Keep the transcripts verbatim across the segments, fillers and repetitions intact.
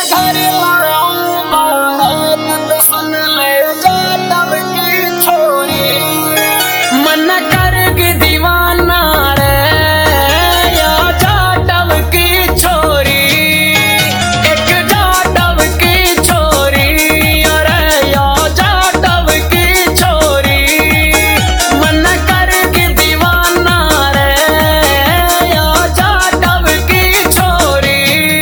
घर लाऊं बारात सुन ले जाटव की छोरी मन करगी दीवाना रे या जाटव की छोरी एक जाटव की छोरी अरे या जाटव की छोरी मन करगी दीवाना रे या जाटव की छोरी।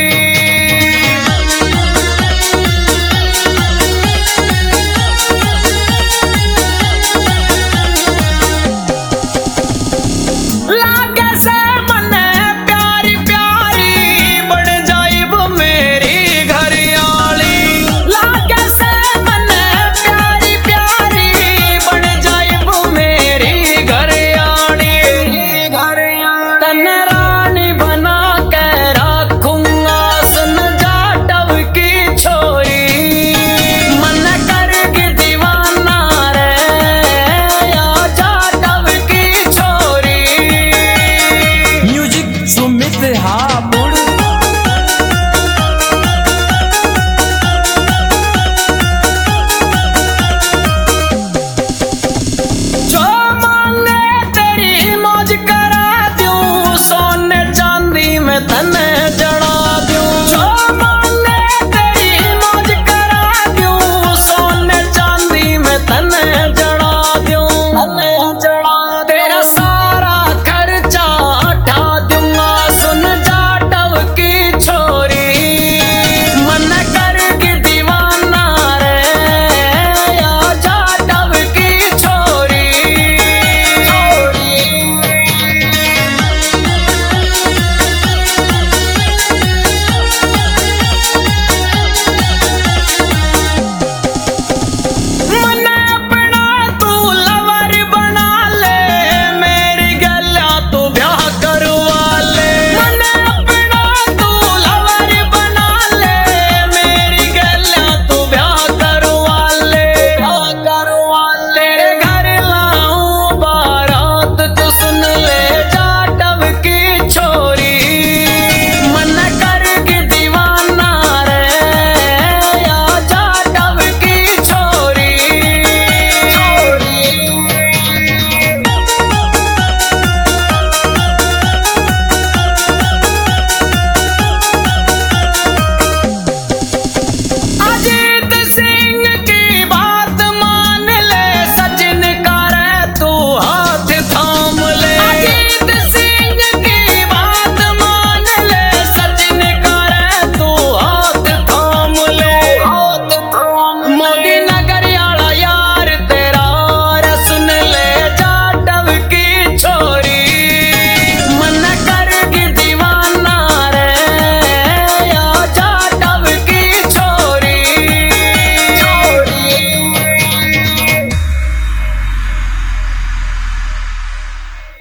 लागे से मने प्यारी प्यारी बन जाइब मेरी घरियाली लागे से मने प्यारी प्यारी बन जाइब मेरी घरियाली तन रानी बना के रखूंगा सुन जाटव की छोरी मन करगी दीवाना रे या जाटव की छोरी। म्यूजिक सुमित हापुड़।